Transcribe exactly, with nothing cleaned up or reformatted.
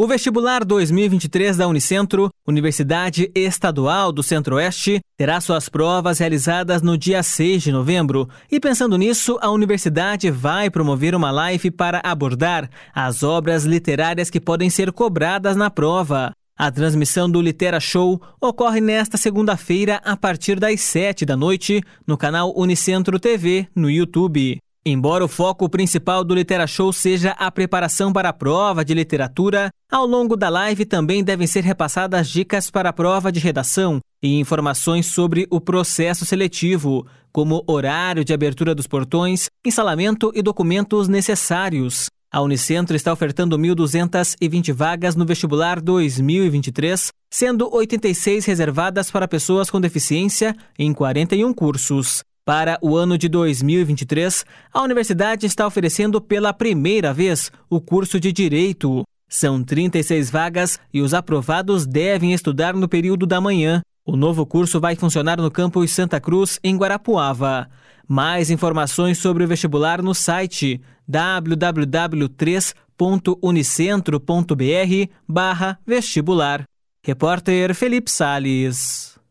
O vestibular dois mil e vinte e três da Unicentro, Universidade Estadual do Centro-Oeste, terá suas provas realizadas no dia seis de novembro. E pensando nisso, a universidade vai promover uma live para abordar as obras literárias que podem ser cobradas na prova. A transmissão do Litera Show ocorre nesta segunda-feira a partir das sete da noite no canal Unicentro T V no YouTube. Embora o foco principal do Litera Show seja a preparação para a prova de literatura, ao longo da live também devem ser repassadas dicas para a prova de redação e informações sobre o processo seletivo, como horário de abertura dos portões, instalamento e documentos necessários. A Unicentro está ofertando mil duzentas e vinte vagas no vestibular dois mil e vinte e três, sendo oitenta e seis reservadas para pessoas com deficiência em quarenta e um cursos. Para o ano de dois mil e vinte e três, a universidade está oferecendo pela primeira vez o curso de Direito. São trinta e seis vagas e os aprovados devem estudar no período da manhã. O novo curso vai funcionar no campus Santa Cruz, em Guarapuava. Mais informações sobre o vestibular no site w w w ponto três ponto unicentro ponto b r barra vestibular. Repórter Felipe Salles.